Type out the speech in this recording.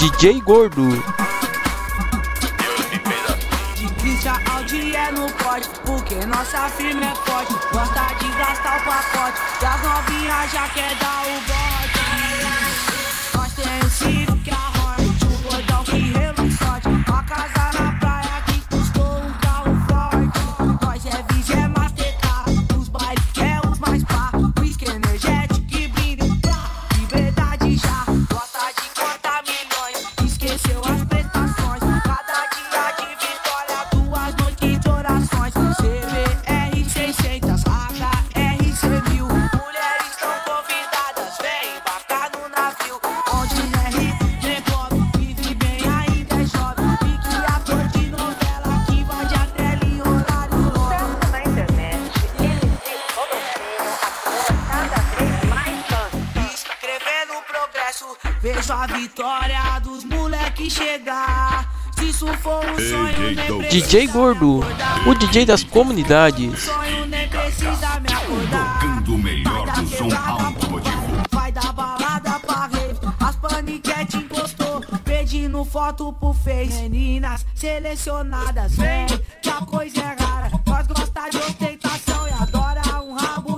DJ Gordo. De Christian Audi é no pote, porque nossa firma é forte. Gosta de gastar o pacote, e as novinhas já quer dar o bote. Nós tem o Ciro que é a Hornet, o gordão que reluçote. Uma casa na praia que custou um carro forte. Nós é Vigi, é Mastercard, os bailes que é os mais pá. Whisky energético que brinda pra liberdade já. Gosta de contar milhões, esqueceu as prestações. Cada dia de vitória, 2 noites de orações. CBR 600, HR 1000. Mulheres estão convidadas, vem embarcar no navio. Onde R pobre, vive bem, ainda é jovem. Fique ator de novela que invade a tela em horário longo. Tanto na internet, eles se colocam cada vez mais fãs. Escrevendo o progresso, vejo a vitória dos moleque chegar. Se isso for um sonho, nem precisa DJ Gordo, o DJ das comunidades. sonho, nem precisa me acordar. Tocando o melhor do som automotivo. Vai dar balada pra rave, as paniquete encostou, pedindo foto pro Face. Meninas selecionadas, vem, que a coisa é rara. Nós gosta de ostentação e adora um rabo